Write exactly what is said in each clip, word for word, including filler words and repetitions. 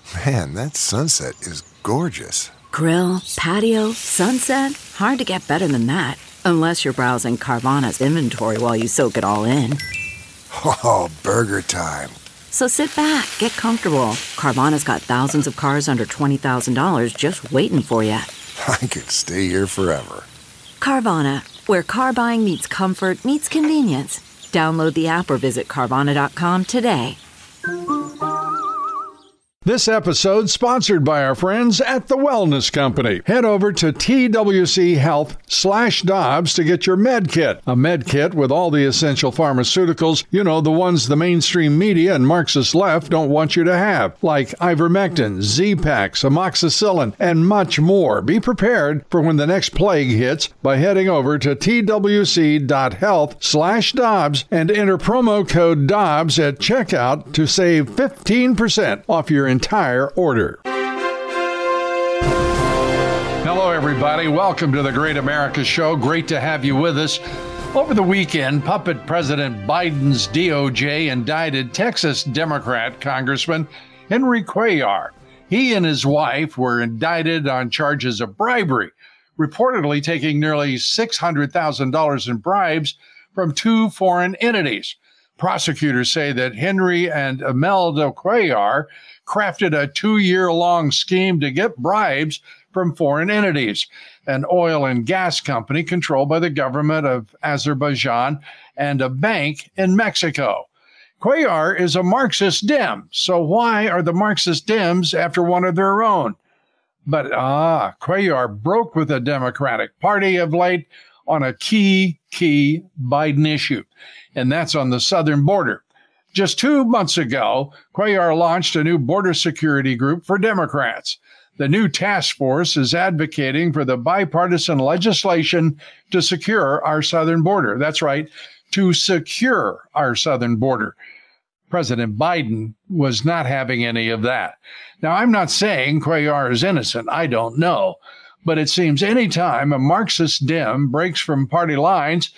Man, that sunset is gorgeous. Grill, patio, sunset. Hard to get better than that. Unless you're browsing Carvana's inventory while you soak it all in. Oh, burger time. So sit back, get comfortable. Carvana's got thousands of cars under twenty thousand dollars just waiting for you. I could stay here forever. Carvana, where car buying meets comfort, meets convenience. Download the app or visit Carvana dot com today. This episode sponsored by our friends at The Wellness Company. Head over to T W C Health slash Dobbs to get your med kit. A med kit with all the essential pharmaceuticals, you know, the ones the mainstream media and Marxist left don't want you to have, like ivermectin, Z-Pax, amoxicillin, and much more. Be prepared for when the next plague hits by heading over to T W C dot health slash Dobbs and enter promo code Dobbs at checkout to save fifteen percent off your entire order. Hello, everybody. Welcome to the Great America Show. Great to have you with us. Over the weekend, puppet President Biden's D O J indicted Texas Democrat Congressman Henry Cuellar. He and his wife were indicted on charges of bribery, reportedly taking nearly six hundred thousand dollars in bribes from two foreign entities. Prosecutors say that Henry and Imelda Cuellar crafted a two-year-long scheme to get bribes from foreign entities, an oil and gas company controlled by the government of Azerbaijan and a bank in Mexico. Cuellar is a Marxist Dem, so why are the Marxist Dems after one of their own? But ah, Cuellar broke with the Democratic Party of late on a key, key Biden issue, and that's on the southern border. Just two months ago, Cuellar launched a new border security group for Democrats. The new task force is advocating for the bipartisan legislation to secure our southern border. That's right, to secure our southern border. President Biden was not having any of that. Now, I'm not saying Cuellar is innocent. I don't know. But it seems any time a Marxist Dem breaks from party lines,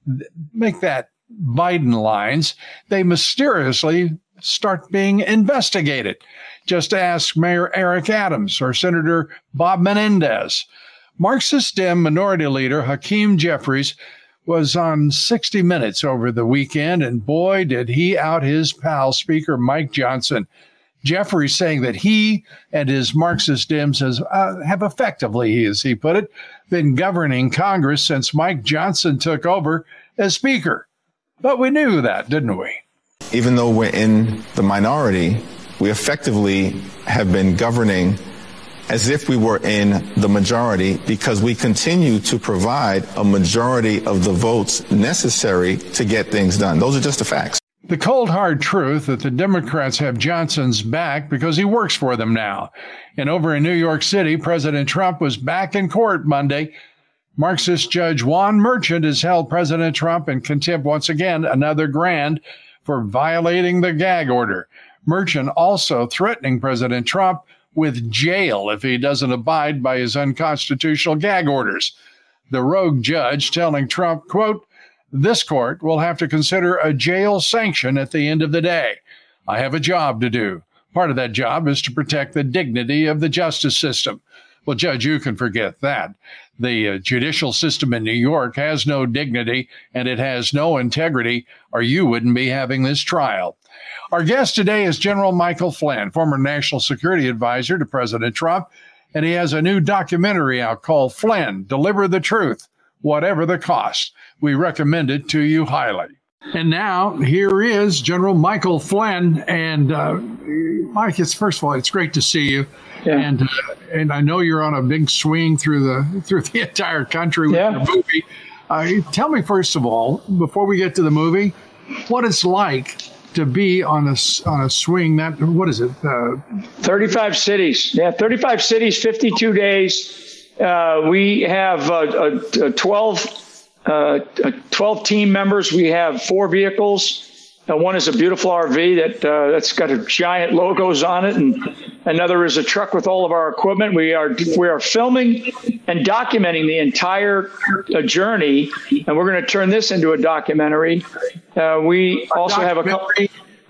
make that Biden lines, they mysteriously start being investigated. Just ask Mayor Eric Adams or Senator Bob Menendez. Marxist Dem Minority Leader Hakeem Jeffries was on sixty minutes over the weekend, and boy, did he out his pal, Speaker Mike Johnson. Jeffries saying that he and his Marxist Dems has, uh, have effectively, as he put it, been governing Congress since Mike Johnson took over as Speaker. But we knew that, didn't we? Even though we're in the minority, we effectively have been governing as if we were in the majority because we continue to provide a majority of the votes necessary to get things done. Those are just the facts. The cold, hard truth that the Democrats have Johnson's back because he works for them now. And over in New York City, President Trump was back in court Monday. Marxist Judge Juan Merchant has held President Trump in contempt once again, another grand, for violating the gag order. Merchant also threatening President Trump with jail if he doesn't abide by his unconstitutional gag orders. The rogue judge telling Trump, quote, "This court will have to consider a jail sanction at the end of the day. I have a job to do. Part of that job is to protect the dignity of the justice system." Well, Judge, you can forget that. The uh, judicial system in New York has no dignity and it has no integrity, or you wouldn't be having this trial. Our guest today is General Michael Flynn, former National Security Advisor to President Trump, and he has a new documentary out called Flynn, Deliver the Truth, Whatever the Cost. We recommend it to you highly. And now, here is General Michael Flynn. And uh, Mike, it's first of all, it's great to see you. Yeah. And uh, and I know you're on a big swing through the through the entire country with yeah. the movie. Uh, tell me, first of all, before we get to the movie, what it's like to be on a, on a swing. That what is it? Uh, thirty-five cities. Yeah, thirty-five cities, fifty-two days. Uh, we have uh, uh, twelve, uh, twelve team members. We have four vehicles. Uh, one is a beautiful R V that uh, that's got a giant logos on it, and another is a truck with all of our equipment. We are we are filming and documenting the entire uh, journey, and we're going to turn this into a documentary. Uh, we a also documentary have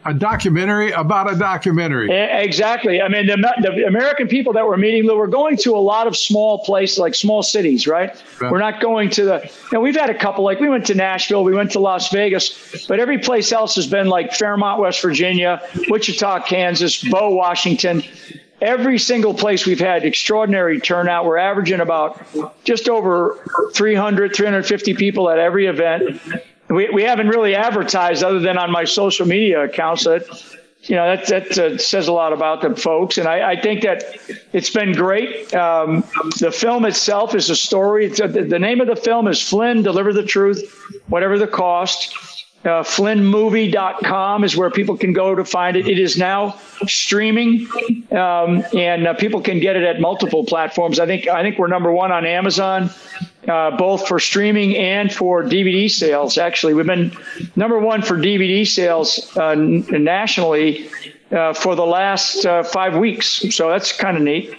A documentary about a documentary. Exactly. I mean, the, the American people that we're meeting, we're going to a lot of small places, like small cities, right? right? We're not going to the, you know, we've had a couple, like we went to Nashville, we went to Las Vegas, but every place else has been like Fairmont, West Virginia, Wichita, Kansas, Bow, Washington. Every single place we've had extraordinary turnout. We're averaging about just over three hundred, three hundred fifty people at every event. We we haven't really advertised other than on my social media accounts. That, you know, that that uh, says a lot about the folks. And I, I think that it's been great. Um, the film itself is a story. It's a, the, the name of the film is Flynn, Deliver the Truth, Whatever the Cost. Uh, Flynn Movie dot com is where people can go to find it. It is now streaming, um, and uh, people can get it at multiple platforms. I think I think we're number one on Amazon, uh, both for streaming and for D V D sales. Actually, we've been number one for D V D sales uh, n- nationally uh, for the last uh, five weeks. So that's kind of neat.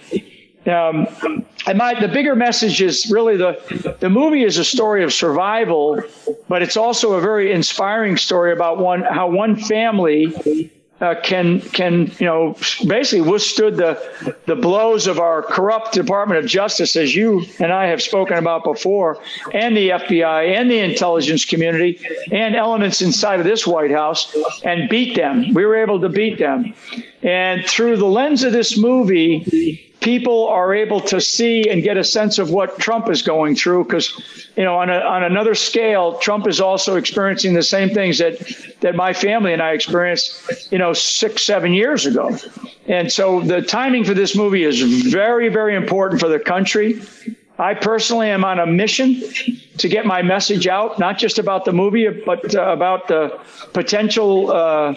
Um, and my, the bigger message is really the, the movie is a story of survival, but it's also a very inspiring story about one, how one family uh, can, can, you know, basically withstood the, the blows of our corrupt Department of Justice, as you and I have spoken about before, and the F B I and the intelligence community and elements inside of this White House, and beat them. We were able to beat them. And through the lens of this movie, people are able to see and get a sense of what Trump is going through, because, you know, on a, on another scale, Trump is also experiencing the same things that, that my family and I experienced, you know, six, seven years ago. And so the timing for this movie is very, very important for the country. I personally am on a mission to get my message out, not just about the movie, but uh, about the potential uh,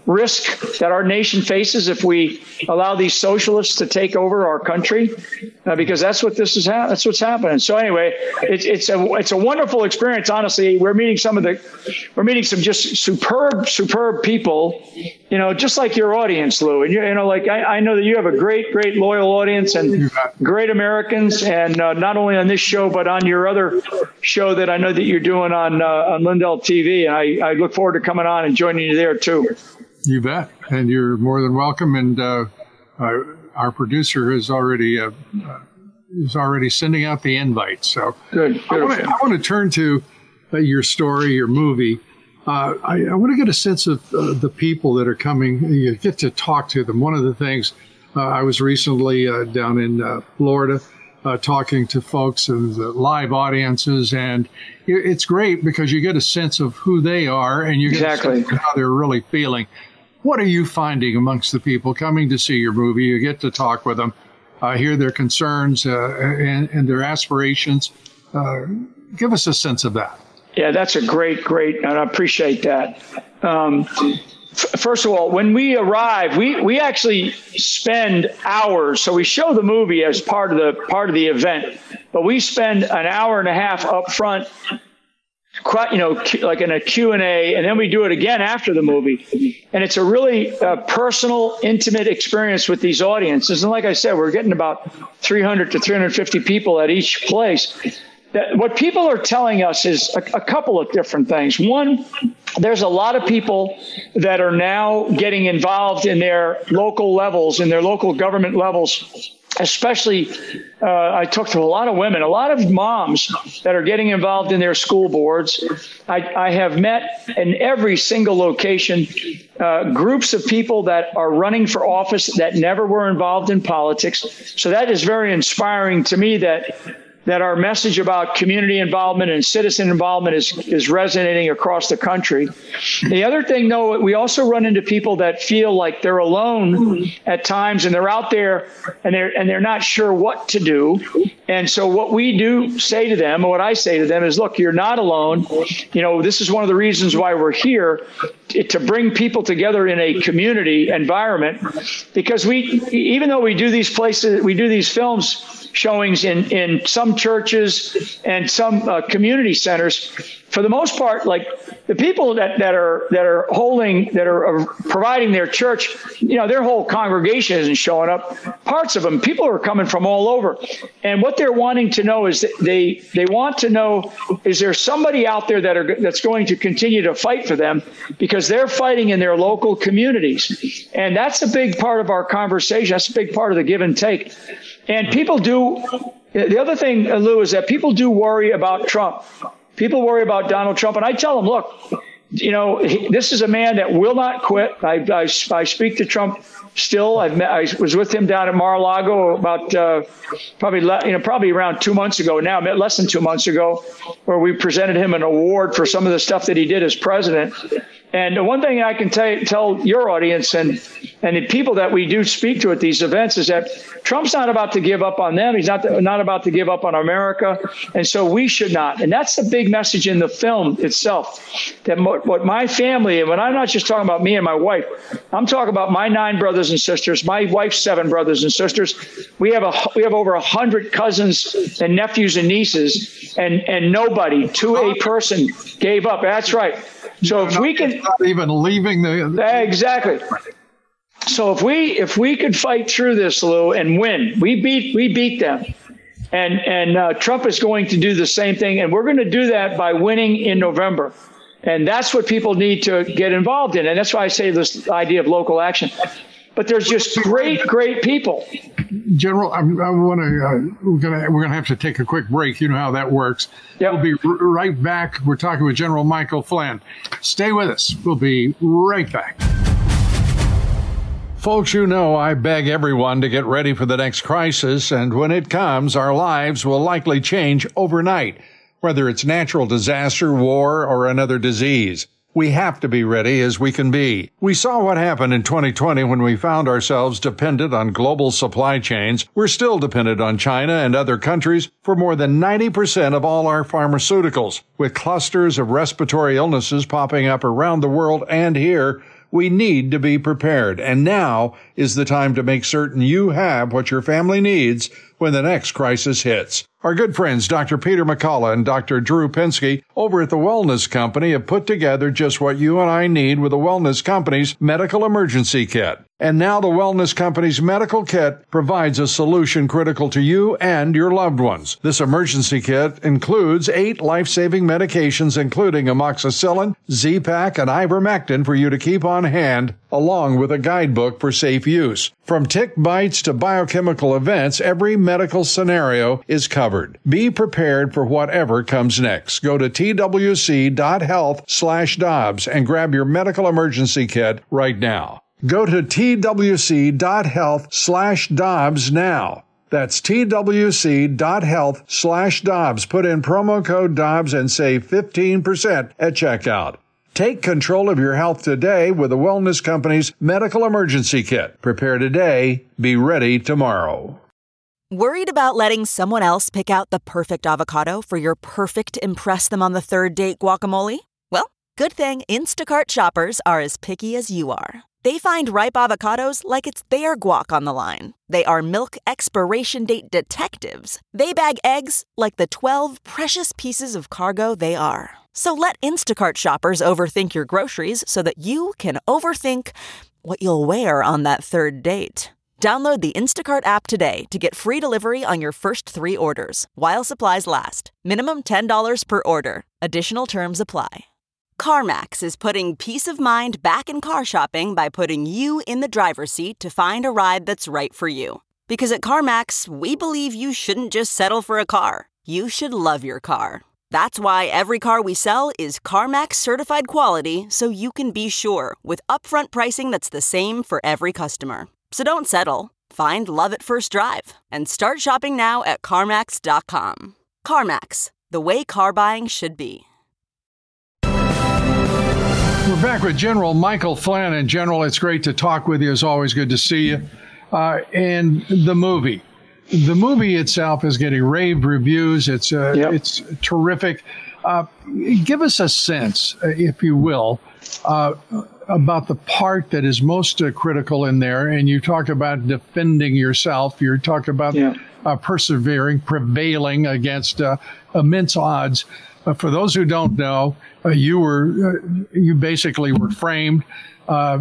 risk that our nation faces if we allow these socialists to take over our country, uh, because that's what this is. Ha- that's what's happening. So anyway, it's it's a it's a wonderful experience. Honestly, we're meeting some of the we're meeting some just superb superb people. You know, just like your audience, Lou. And you, you know, like I, I know that you have a great great loyal audience and great Americans, and uh, not only on this show but on your other show that I know that you're doing on uh, on Lindell T V, and I, I look forward to coming on and joining you there too. You bet, and you're more than welcome. And uh, uh, our producer is already uh, uh, is already sending out the invite. So good. I want to turn to uh, your story, your movie. Uh, I, I want to get a sense of uh, the people that are coming. You get to talk to them. One of the things uh, I was recently uh, down in uh, Florida. Uh, talking to folks and the live audiences, and it's great because you get a sense of who they are and you get exactly. a sense of how they're really feeling. What are you finding amongst the people coming to see your movie? You get to talk with them, uh, hear their concerns uh, and, and their aspirations. Uh, give us a sense of that. Yeah, that's a great, great, and I appreciate that. Um, First of all, when we arrive, we, we actually spend hours. So we show the movie as part of the part of the event, but we spend an hour and a half up front, you know, like in a Q and A, and then we do it again after the movie. And it's a really uh, personal, intimate experience with these audiences. And like I said, we're getting about three hundred to three hundred fifty people at each place. That what people are telling us is a, a couple of different things. One, there's a lot of people that are now getting involved in their local levels, in their local government levels, especially uh, I talked to a lot of women, a lot of moms that are getting involved in their school boards. I, I have met in every single location uh, groups of people that are running for office that never were involved in politics. So that is very inspiring to me that that our message about community involvement and citizen involvement is, is resonating across the country. The other thing, though, we also run into people that feel like they're alone at times, and they're out there and they're and they're not sure what to do. And so what we do say to them, and what I say to them is, look, you're not alone. You know, this is one of the reasons why we're here, to bring people together in a community environment, because we, even though we do these places, we do these films showings in, in some churches and some uh, community centers, for the most part, like the people that, that are that are holding, that are, are providing their church, you know, their whole congregation isn't showing up. Parts of them, people are coming from all over. And what they're wanting to know is that they they want to know, is there somebody out there that are that's going to continue to fight for them, because they're fighting in their local communities. And that's a big part of our conversation. That's a big part of the give and take. And people do, the other thing, Lou, is that people do worry about Trump. People worry about Donald Trump. And I tell them, look, you know, he, this is a man that will not quit. I, I, I speak to Trump still. I've met, I was with him down at Mar-a-Lago about uh, probably, you know, probably around two months ago now, less than two months ago, where we presented him an award for some of the stuff that he did as president. And the one thing I can tell, tell your audience and and the people that we do speak to at these events is that Trump's not about to give up on them. He's not not about to give up on America. And so we should not. And that's the big message in the film itself, that mo- what my family, and when I'm not just talking about me and my wife, I'm talking about my nine brothers and sisters, my wife's seven brothers and sisters. We have a we have over a hundred cousins and nephews and nieces, and and nobody to a person gave up. That's right. So if we can, not even leaving the exactly. So if we if we could fight through this, Lou, and win, we beat we beat them, and and uh, Trump is going to do the same thing, and we're going to do that by winning in November, and that's what people need to get involved in, and that's why I say this idea of local action. But there's just great, great people. General, I, I want to. Uh, we're gonna we're gonna have to take a quick break. You know how that works. Yep. We'll be r- right back. We're talking with General Michael Flynn. Stay with us. We'll be right back. Folks, you know I beg everyone to get ready for the next crisis, and when it comes, our lives will likely change overnight, whether it's natural disaster, war, or another disease. We have to be ready as we can be. We saw what happened in twenty twenty when we found ourselves dependent on global supply chains. We're still dependent on China and other countries for more than ninety percent of all our pharmaceuticals. With clusters of respiratory illnesses popping up around the world and here, we need to be prepared. And now is the time to make certain you have what your family needs when the next crisis hits. Our good friends, Doctor Peter McCullough and Doctor Drew Pinsky over at the Wellness Company have put together just what you and I need with the Wellness Company's Medical Emergency Kit. And now the Wellness Company's Medical Kit provides a solution critical to you and your loved ones. This emergency kit includes eight life-saving medications, including amoxicillin, Z-Pak, and ivermectin for you to keep on hand, along with a guidebook for safe use. From tick bites to biochemical events, every medical scenario is covered. Be prepared for whatever comes next. Go to twc.health slash Dobbs and grab your medical emergency kit right now. Go to twc.health slash Dobbs now. That's twc.health slash Dobbs. Put in promo code Dobbs and save fifteen percent at checkout. Take control of your health today with the Wellness Company's Medical Emergency Kit. Prepare today, be ready tomorrow. Worried about letting someone else pick out the perfect avocado for your perfect impress them on the third date guacamole? Well, good thing Instacart shoppers are as picky as you are. They find ripe avocados like it's their guac on the line. They are milk expiration date detectives. They bag eggs like the twelve precious pieces of cargo they are. So let Instacart shoppers overthink your groceries so that you can overthink what you'll wear on that third date. Download the Instacart app today to get free delivery on your first three orders, while supplies last. Minimum ten dollars per order. Additional terms apply. CarMax is putting peace of mind back in car shopping by putting you in the driver's seat to find a ride that's right for you. Because at CarMax, we believe you shouldn't just settle for a car. You should love your car. That's why every car we sell is CarMax certified quality, so you can be sure with upfront pricing that's the same for every customer. So don't settle. Find love at first drive and start shopping now at CarMax dot com. CarMax, the way car buying should be. We're back with General Michael Flynn. And General, it's great to talk with you. It's always good to see you. Uh, and the movie. The movie itself is getting rave reviews. It's uh, yep. It's terrific. Uh, give us a sense, if you will, uh, about the part that is most uh, critical in there. And you talk about defending yourself. You talk about yeah. uh, persevering, prevailing against uh, immense odds. Uh, for those who don't know, uh, you were uh, you basically were framed, uh,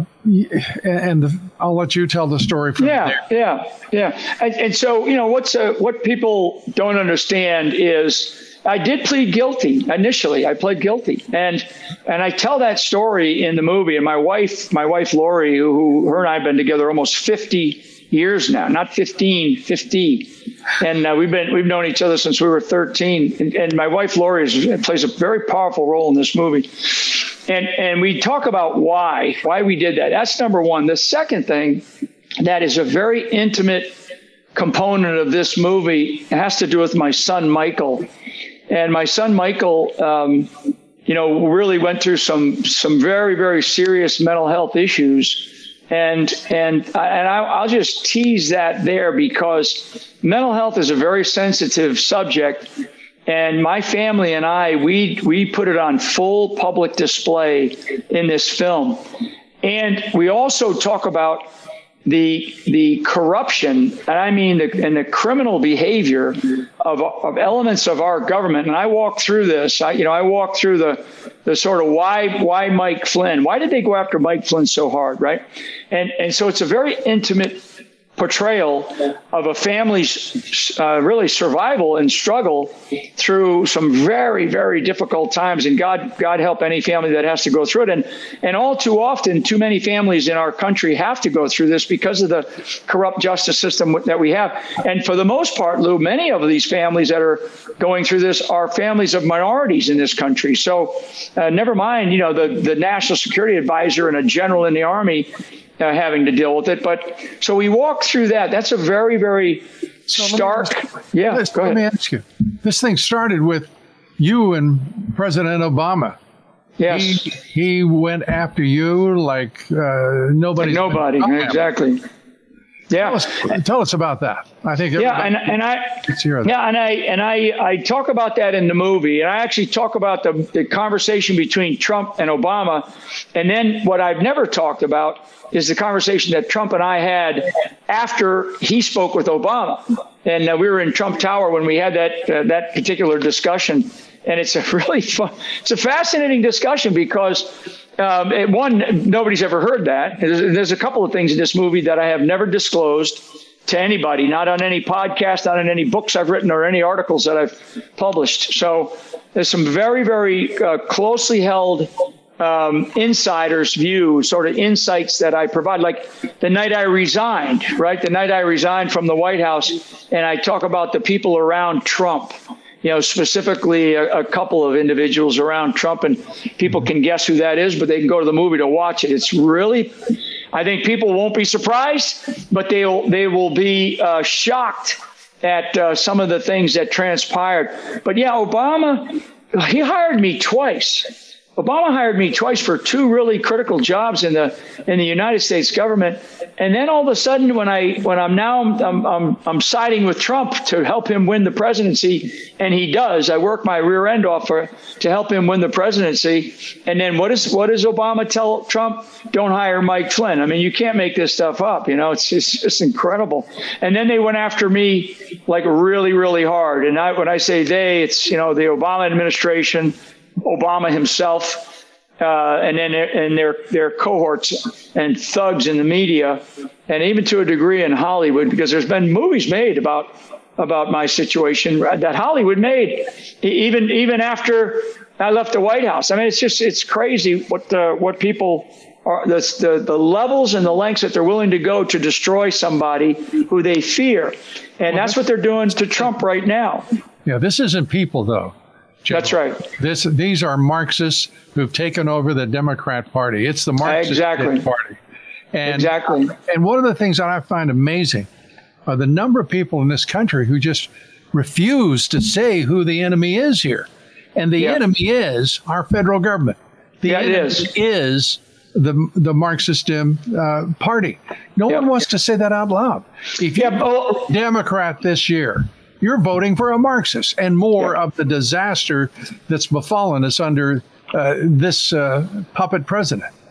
and the, I'll let you tell the story from yeah, there. Yeah, yeah, and, and so you know what's uh, what people don't understand is I did plead guilty initially. I pled guilty, and and I tell that story in the movie. And my wife, my wife Lori, who, who her and I have been together almost fifty years now, not fifteen, fifty. And uh, we've been we've known each other since we were thirteen. And, and my wife Lori is, plays a very powerful role in this movie. And and we talk about why why we did that. That's number one. The second thing that is a very intimate component of this movie has to do with my son Michael. And my son Michael, um, you know, really went through some some very very serious mental health issues. And and and I, I'll just tease that there because mental health is a very sensitive subject, and my family and I we we put it on full public display in this film, and we also talk about the the corruption, and I mean the and the criminal behavior of of elements of our government. And I walk through this. I you know I walk through the the sort of why why Mike Flynn? Why did they go after Mike Flynn so hard, right? And and so it's a very intimate portrayal of a family's uh, really survival and struggle through some very, very difficult times. And God, God help any family that has to go through it. And, and all too often, too many families in our country have to go through this because of the corrupt justice system that we have. And for the most part, Lou, many of these families that are going through this are families of minorities in this country. So uh, never mind, you know, the, the national security advisor and a general in the Army Uh, having to deal with it. But so we walk through that. That's a very, very so stark. Yeah, let, go let ahead. me ask you. This thing started with you and President Obama. Yes. He, he went after you like uh, nobody. Like nobody. Exactly. Yeah. Tell us, tell us about that. I think. Yeah, and and I. Yeah, and I and I I talk about that in the movie, and I actually talk about the the conversation between Trump and Obama, and then what I've never talked about is the conversation that Trump and I had after he spoke with Obama, and uh, we were in Trump Tower when we had that uh, that particular discussion, and it's a really fun, it's a fascinating discussion because. Um, it, one, nobody's ever heard that. There's, there's a couple of things in this movie that I have never disclosed to anybody, not on any podcast, not in any books I've written or any articles that I've published. So there's some very, very uh, closely held um, insiders' view, sort of insights that I provide. Like the night I resigned, right? The night I resigned from the White House, and I talk about the people around Trump. You know, specifically a, a couple of individuals around Trump, and people can guess who that is, but they can go to the movie to watch it. It's really, I think people won't be surprised, but they'll they will be uh, shocked at uh, some of the things that transpired. But yeah, Obama, he hired me twice. Obama hired me twice for two really critical jobs in the in the United States government, and then all of a sudden, when I when I'm now I'm I'm, I'm siding with Trump to help him win the presidency, and he does. I work my rear end off for to help him win the presidency, and then what is what does Obama tell Trump? Don't hire Mike Flynn. I mean, you can't make this stuff up. You know, it's it's just incredible. And then they went after me like really really hard. And I, when I say they, it's you know the Obama administration. Obama himself, uh, and then and their their cohorts and thugs in the media, and even to a degree in Hollywood, because there's been movies made about about my situation that Hollywood made, even even after I left the White House. I mean, it's just it's crazy what the what people are the the, the levels and the lengths that they're willing to go to destroy somebody who they fear, and that's what they're doing to Trump right now. Yeah, this isn't people though. General. That's right. This, these are Marxists who've taken over the Democrat Party. It's the Marxist exactly. Party. And, exactly. And one of the things that I find amazing are the number of people in this country who just refuse to say who the enemy is here. And the yeah. enemy is our federal government. The yeah, enemy it is. is the the Marxist uh, Party. No yeah. one wants to say that out loud. If you're yeah, a Democrat this year, you're voting for a Marxist, and more yeah. of the disaster that's befallen us under uh, this uh, puppet president.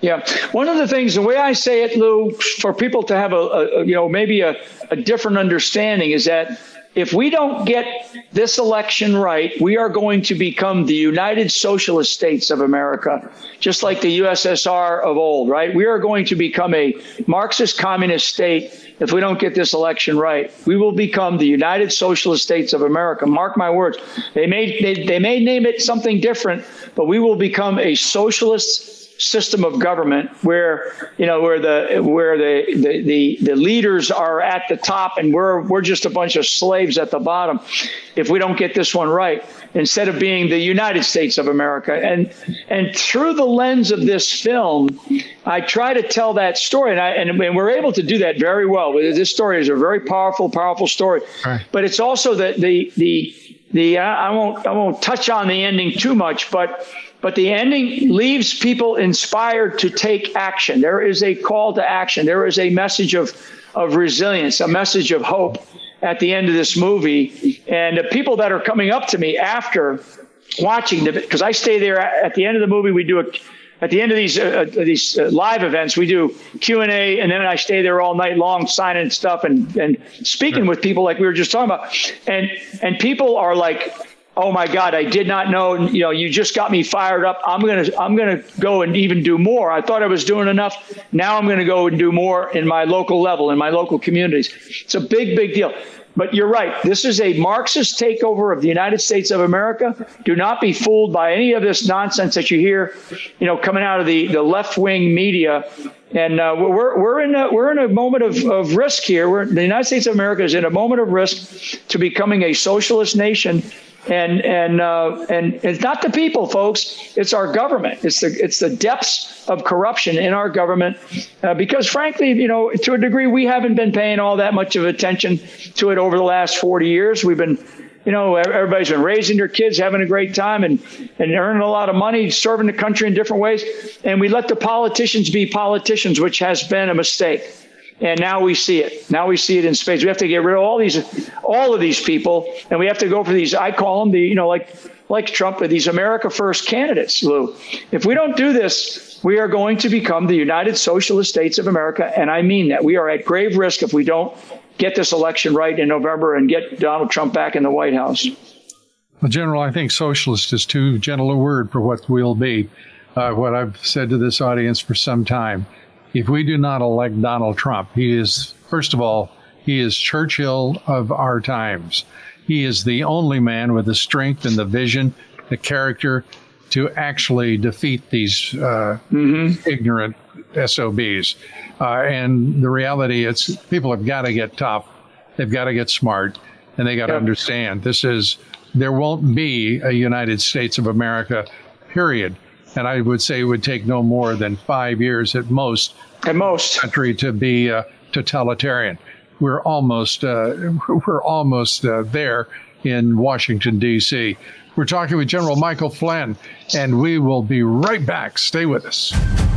Yeah. One of the things, the way I say it, Lou, for people to have a, a you know, maybe a, a different understanding is that if we don't get this election right, we are going to become the United Socialist States of America, just like the U S S R of old, right? We are going to become a Marxist communist state if we don't get this election right. We will become the United Socialist States of America. Mark my words. They may, they, they may name it something different, but we will become a socialist system of government where, you know, where the where the, the the the leaders are at the top and we're we're just a bunch of slaves at the bottom if we don't get this one right, instead of being the United States of America. And and through the lens of this film, I try to tell that story, and I and, and we're able to do that very well. This story is a very powerful, powerful story. Right. But it's also the the the the I won't I won't touch on the ending too much, but But the ending leaves people inspired to take action. There is a call to action. There is a message of, of resilience, a message of hope at the end of this movie. And the people that are coming up to me after watching, because I stay there at the end of the movie, we do a, at the end of these uh, these uh, live events, we do Q and A, and then I stay there all night long signing stuff and, and speaking with people like we were just talking about. And and people are like, oh my God, I did not know, you know, you just got me fired up. I'm going to, I'm going to go and even do more. I thought I was doing enough. Now I'm going to go and do more in my local level, in my local communities. It's a big, big deal. But you're right. This is a Marxist takeover of the United States of America. Do not be fooled by any of this nonsense that you hear, you know, coming out of the, the left-wing media. And uh, we're we're in a, we're in a moment of, of risk here. We're, the United States of America is in a moment of risk to becoming a socialist nation. And and uh, and it's not the people, folks. It's our government. It's the it's the depths of corruption in our government, uh, because, frankly, you know, to a degree, we haven't been paying all that much of attention to it over the last forty years. We've been, you know, everybody's been raising their kids, having a great time, and and earning a lot of money, serving the country in different ways. And we let the politicians be politicians, which has been a mistake. And now we see it. Now we see it in spades. We have to get rid of all these, all of these people, and we have to go for these. I call them the, you know, like like Trump, these America First candidates, Lou. If we don't do this, we are going to become the United Socialist States of America, and I mean that. We are at grave risk if we don't get this election right in November and get Donald Trump back in the White House. Well, General, I think socialist is too gentle a word for what we'll be. Uh, what I've said to this audience for some time. If we do not elect Donald Trump, he is, first of all, he is Churchill of our times. He is the only man with the strength and the vision, the character to actually defeat these uh, mm-hmm. ignorant S O Bs. Uh, and the reality is people have got to get tough. They've got to get smart, and they got to yep. understand this is, there won't be a United States of America, period. And I would say it would take no more than five years at most, at most, country to be uh, totalitarian. We're almost uh, we're almost uh, there in Washington, D C. We're talking with General Michael Flynn, and we will be right back. Stay with us.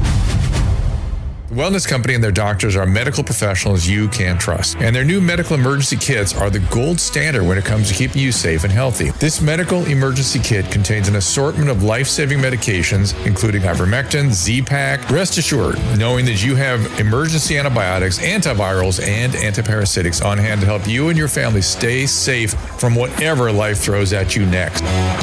The Wellness Company and their doctors are medical professionals you can trust. And their new medical emergency kits are the gold standard when it comes to keeping you safe and healthy. This medical emergency kit contains an assortment of life-saving medications, including ivermectin, Z-Pak. Rest assured, knowing that you have emergency antibiotics, antivirals, and antiparasitics on hand to help you and your family stay safe from whatever life throws at you next.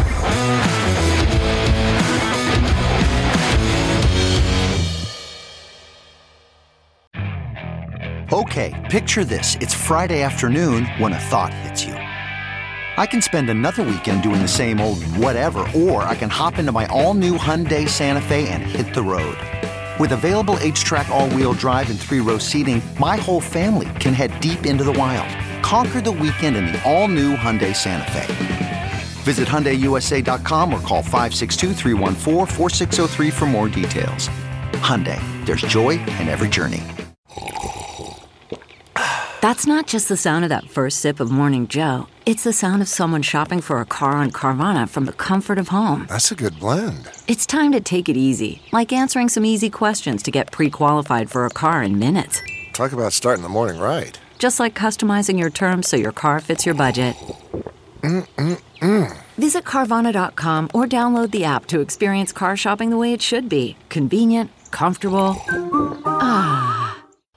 Okay, picture this. It's Friday afternoon when a thought hits you. I can spend another weekend doing the same old whatever, or I can hop into my all-new Hyundai Santa Fe and hit the road. With available H-Track all-wheel drive and three-row seating, my whole family can head deep into the wild. Conquer the weekend in the all-new Hyundai Santa Fe. Visit Hyundai U S A dot com or call five six two, three one four, four six zero three for more details. Hyundai, there's joy in every journey. That's not just the sound of that first sip of Morning Joe. It's the sound of someone shopping for a car on Carvana from the comfort of home. That's a good blend. It's time to take it easy, like answering some easy questions to get pre-qualified for a car in minutes. Talk about starting the morning right. Just like customizing your terms so your car fits your budget. Mm-mm-mm. Visit Carvana dot com or download the app to experience car shopping the way it should be. Convenient, comfortable. Ah.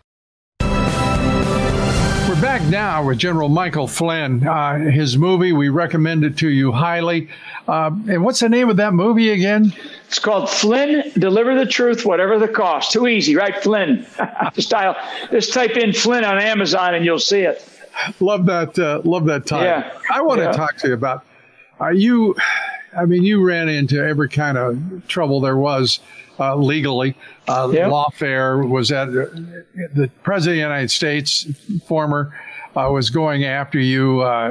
We're back now with General Michael Flynn. Uh, his movie, we recommend it to you highly. Uh, and what's the name of that movie again? It's called Flynn, Deliver the Truth, Whatever the Cost. Too easy, right? Flynn. just, dial, just type in Flynn on Amazon and you'll see it. Love that. Uh, love that title. Yeah. I want yeah. to talk to you about, are you, I mean, you ran into every kind of trouble there was uh, legally. Uh, yeah. Lawfare was at uh, the President of the United States, former, uh, was going after you, uh,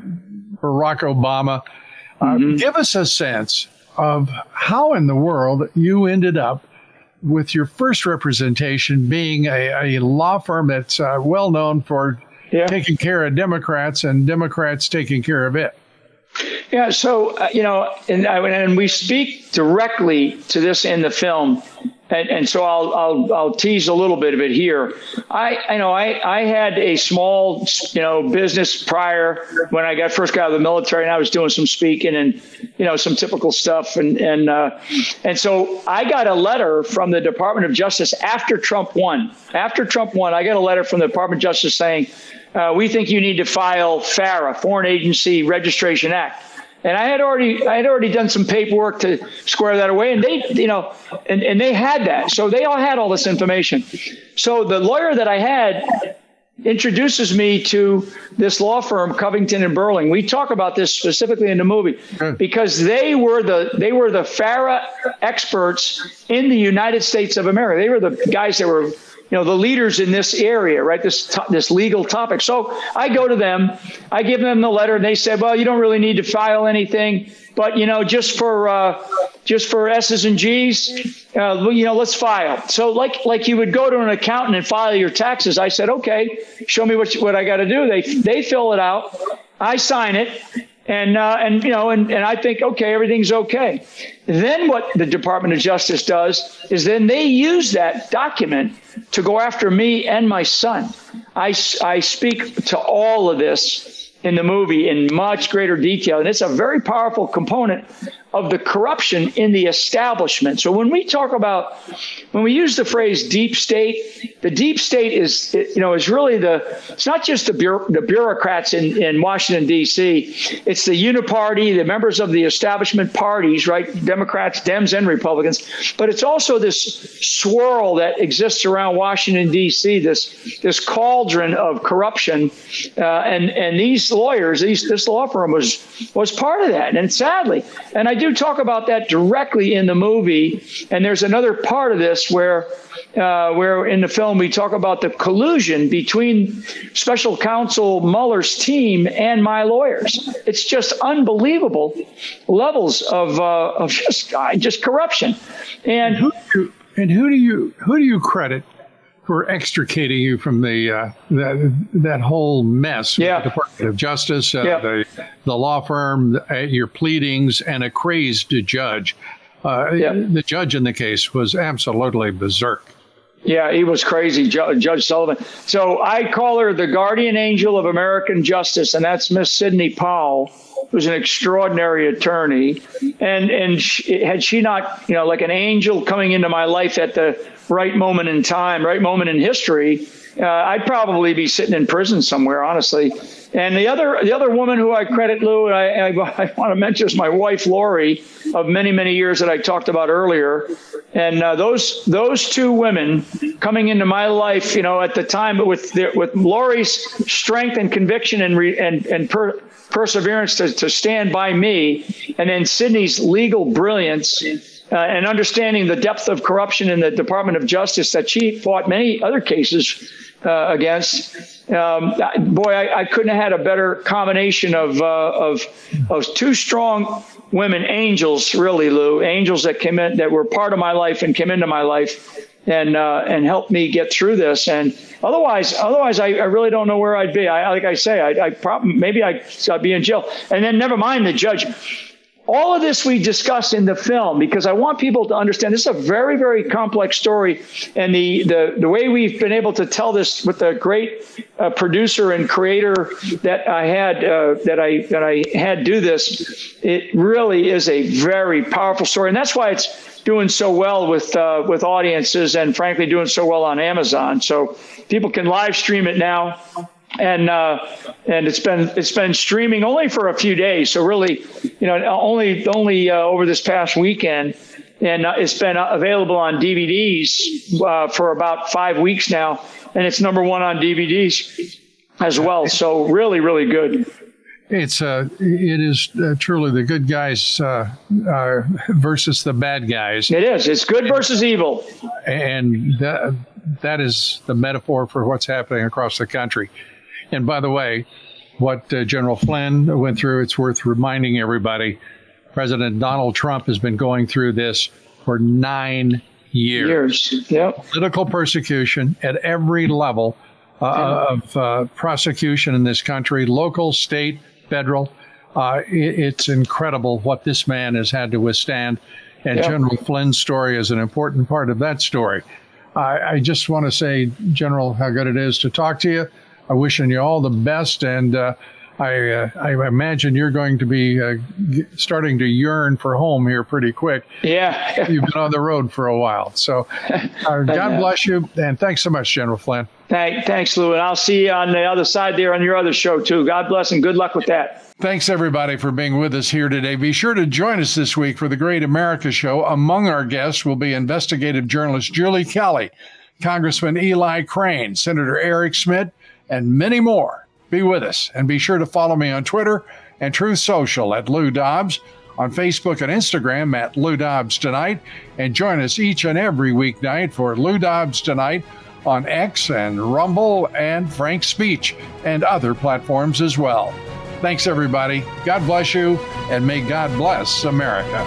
Barack Obama. Uh, mm-hmm. Give us a sense of how in the world you ended up with your first representation being a, a law firm that's uh, well known for yeah. taking care of Democrats and Democrats taking care of it. Yeah, so, uh, you know, and, and we speak directly to this in the film. And, and so I'll, I'll I'll tease a little bit of it here. I I know I, I had a small you know business prior when I got first got out of the military, and I was doing some speaking and you know some typical stuff and and uh, and so I got a letter from the Department of Justice after Trump won. After Trump won, I got a letter from the Department of Justice saying uh, we think you need to file FARA, Foreign Agency Registration Act. And I had already, I had already done some paperwork to square that away, and they, you know, and, and they had that, so they all had all this information. So the lawyer that I had introduces me to this law firm, Covington and Burling. We talk about this specifically in the movie because they were the they were the FARA experts in the United States of America. They were the guys that were, you know, the leaders in this area, right? This to- this legal topic. So I go to them, I give them the letter, and they said, well, you don't really need to file anything, but you know, just for uh, just for S's and G's, uh, you know, let's file. So like like you would go to an accountant and file your taxes. I said, okay, show me what you, what I got to do. They they fill it out, I sign it. And, uh, and you know, and, and I think, okay, everything's okay. Then what the Department of Justice does is then they use that document to go after me and my son. I, I speak to all of this in the movie in much greater detail. And it's a very powerful component of the corruption in the establishment. So when we talk about, when we use the phrase deep state, the deep state is, you know, is really the, it's not just the, bureau, the bureaucrats in, in Washington, D C. It's the uniparty, the members of the establishment parties, right? Democrats, Dems, and Republicans. But it's also this swirl that exists around Washington, D C, this, this cauldron of corruption. Uh, and, and these lawyers, these, this law firm was, was part of that. And sadly, and I do talk about that directly in the movie. And there's another part of this where, uh, where in the film we talk about the collusion between Special Counsel Mueller's team and my lawyers. It's just unbelievable levels of uh, of just uh, just corruption. And, and who do you, and who do you who do you credit for extricating you from the uh, that that whole mess? Yeah. With the Department of Justice, uh, yeah. the the law firm, uh, your pleadings, and a crazed judge. Uh, yeah. The judge in the case was absolutely berserk. Yeah, he was crazy, Judge Sullivan. So I call her the guardian angel of American justice, and that's Miss Sidney Powell, who's an extraordinary attorney. And and she, had she not, you know, like an angel coming into my life at the right moment in time, right moment in history, uh, I'd probably be sitting in prison somewhere, honestly. And the other the other woman who I credit, Lou, and I, I, I want to mention is my wife, Lori, of many, many years that I talked about earlier. And uh, those those two women coming into my life, you know, at the time, but with their, with Lori's strength and conviction and re, and and per, perseverance to, to stand by me, and then Sidney's legal brilliance uh, and understanding the depth of corruption in the Department of Justice that she fought many other cases uh, against. Um, boy, I, I couldn't have had a better combination of uh, of of two strong women, angels, really, Lou, angels that came in, that were part of my life and came into my life and uh, and helped me get through this. And otherwise, otherwise, I, I really don't know where I'd be. I, like I say, I, I probably maybe I, I'd be in jail. And then never mind the judge. All of this we discuss in the film because I want people to understand this is a very, very complex story. And the the, the way we've been able to tell this with the great uh, producer and creator that I had uh, that I that I had do this, it really is a very powerful story. And that's why it's doing so well with uh, with audiences, and frankly doing so well on Amazon. So people can live stream it now, and uh, and it's been it's been streaming only for a few days. So really, you know, only only uh, over this past weekend, and uh, it's been available on D V Ds uh, for about five weeks now, and it's number one on D V Ds as well. So really, really good. It's uh, it is uh, truly the good guys uh, uh, versus the bad guys. It is. It's good versus evil. And that, that is the metaphor for what's happening across the country. And by the way, what uh, General Flynn went through, it's worth reminding everybody, President Donald Trump has been going through this for nine years. Years, yep. Political persecution at every level uh, yeah. of uh, prosecution in this country, local, state, federal. Uh, it, it's incredible what this man has had to withstand. And yep. General Flynn's story is an important part of that story. I, I just want to say, General, how good it is to talk to you. I'm wishing you all the best. And uh, I, uh, I imagine you're going to be uh, g- starting to yearn for home here pretty quick. Yeah. You've been on the road for a while. So uh, God bless you. And thanks so much, General Flynn. Thank, thanks, Lou. And I'll see you on the other side there on your other show, too. God bless and good luck with that. Thanks, everybody, for being with us here today. Be sure to join us this week for the Great America Show. Among our guests will be investigative journalist Julie Kelly, Congressman Eli Crane, Senator Eric Schmidt, and many more. Be with us. And be sure to follow me on Twitter and Truth Social at Lou Dobbs, on Facebook and Instagram at Lou Dobbs Tonight, and join us each and every weeknight for Lou Dobbs Tonight on X and Rumble and Frank's Speech and other platforms as well. Thanks, everybody. God bless you, and may God bless America.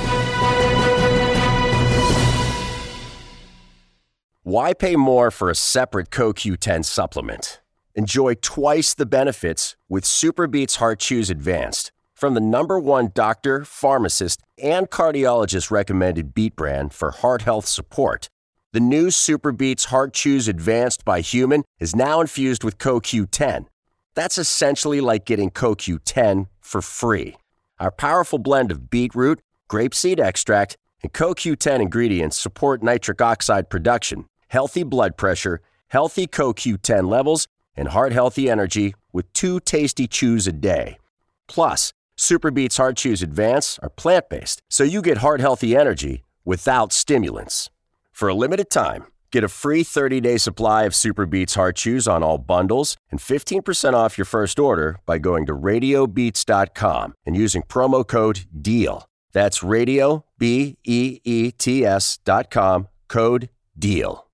Why pay more for a separate C O Q ten supplement? Enjoy twice the benefits with SuperBeets Heart Chews Advanced from the number one doctor, pharmacist, and cardiologist recommended Beet brand for heart health support. The new SuperBeets Heart Chews Advanced by Human is now infused with C O Q ten. That's essentially like getting C O Q ten for free. Our powerful blend of beetroot, grapeseed extract, and C O Q ten ingredients support nitric oxide production, healthy blood pressure, healthy C O Q ten levels, and heart-healthy energy with two tasty chews a day. Plus, SuperBeets Heart Chews Advance are plant-based, so you get heart-healthy energy without stimulants. For a limited time, get a free thirty-day supply of SuperBeets Heart Chews on all bundles and fifteen percent off your first order by going to radio beets dot com and using promo code DEAL. That's radio, B E E T S dot com, code DEAL.